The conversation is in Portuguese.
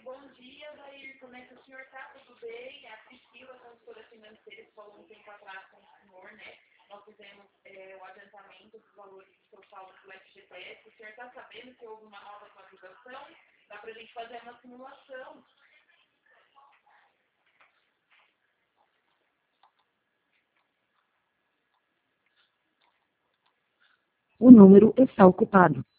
Bom dia, Jair. Como é que o senhor está? Tudo bem? É a Priscila, consultora financeira, que falou um tempo atrás com o senhor, né? Nós fizemos o adiantamento dos valores do seu saldo do FGTS. O senhor está sabendo que houve uma nova atualização? Dá para a gente fazer uma simulação. O número está ocupado.